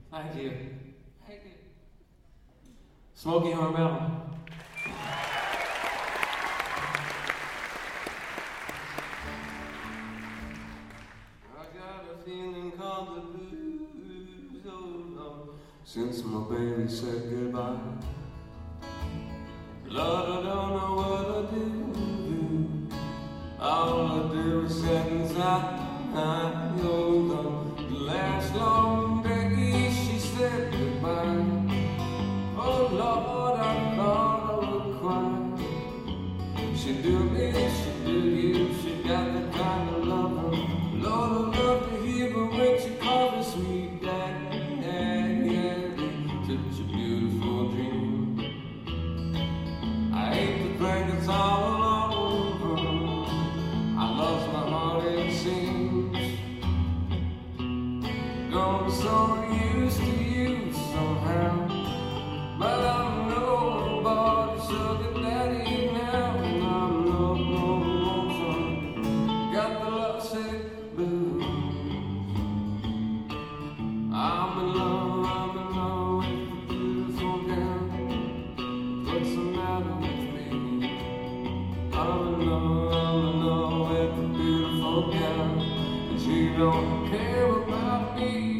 Thank you. Thank you. Smokey Hormel. I got a feeling called the blues, oh Lord, since my baby said goodbye. Lord, I don't know what I do. All I do is sit inside. Oh Lord, the last long day she said goodbye. Oh Lord, I thought I would cry. She do me, she do you, she got the kind of love. Lord, I love to hear her when she calls me sweet daddy. Such a beautiful dream. I hate to think it's all over. I lost my heart, it seems. I'm so used to you somehow, but I'm nobody's sugar daddy now, and I'm no lonesome. Got the lovesick blues. I'm in love with a beautiful girl. What's the matter with me? I'm in love with a beautiful girl, and she don't care about me.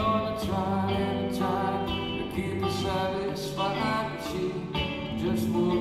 Try to keep her satisfied, but she just won't.